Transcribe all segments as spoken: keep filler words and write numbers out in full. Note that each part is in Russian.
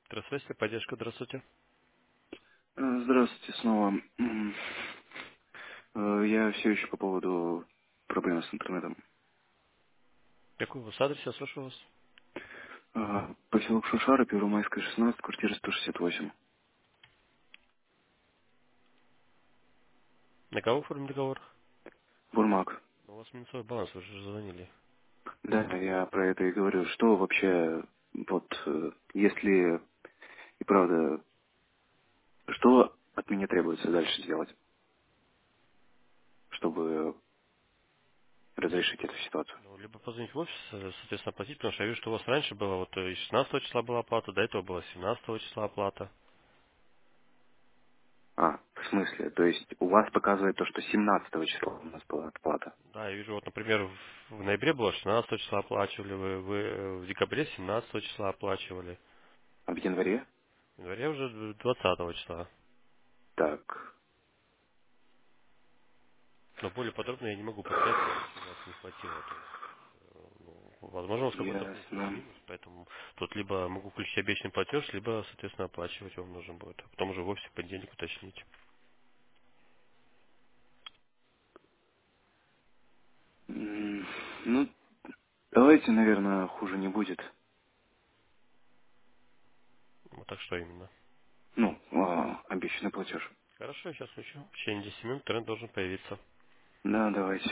Здравствуйте, поддержка, здравствуйте. Э, Здравствуйте снова. М, э, Я все еще по поводу проблемы с интернетом. Какой у вас адрес, я слушаю вас. Э, Поселок Шушара, Первомайская, шестнадцать, квартира сто шестьдесят восемь. На кого оформим договор? Бурмак. У вас минусовой баланс, вы же звонили. Да, я про это и говорю. Что вообще, вот, э, если и правда, что от меня требуется дальше сделать, чтобы разрешить эту ситуацию? Ну, либо позвонить в офис, э, соответственно, оплатить, потому что я вижу, что у вас раньше было, вот э, и шестнадцатого числа была оплата, до этого было семнадцатого числа оплата. А, в смысле? То есть у вас показывает то, что семнадцатого числа у нас была отплата, Да, я вижу, вот, например, в, в ноябре было шестнадцатого числа оплачивали, вы, вы э, в декабре семнадцатого числа оплачивали, а в январе? в январе уже двадцатого числа. Так, Но более подробно я не могу посчитать, сколько всего у вас не хватило. То есть, э, ну, возможно, у вас какой-то был тоже ясно. минус, поэтому тут либо могу включить обещанный платеж, либо, соответственно, оплачивать вам нужно будет. А потом уже в офисе в понедельник уточнить. М, Ну, давайте, наверное, хуже не будет. Вот так что именно. Ну, а, обещанный платеж. Хорошо, я сейчас включу. В течение десяти минут тренд должен появиться. Да, давайте.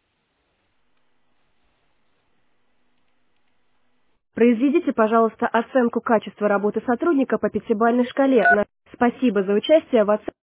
Произведите, пожалуйста, оценку качества работы сотрудника по пятибалльной шкале. На- Спасибо за участие в оценке.